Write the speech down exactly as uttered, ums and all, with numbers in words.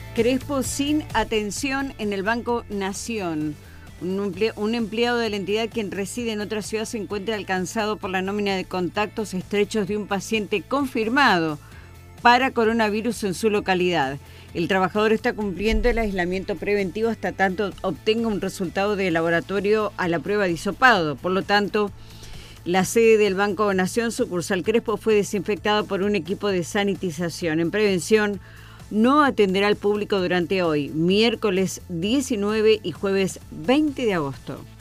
Crespo sin atención en el Banco Nación. Un, emple- un empleado de la entidad quien reside en otra ciudad se encuentra alcanzado por la nómina de contactos estrechos de un paciente confirmado para coronavirus en su localidad. El trabajador está cumpliendo el aislamiento preventivo hasta tanto obtenga un resultado de laboratorio a la prueba de hisopado. Por lo tanto, la sede del Banco Nación, sucursal Crespo, fue desinfectada por un equipo de sanitización. En prevención, no atenderá al público durante hoy, miércoles diecinueve y jueves veinte de agosto.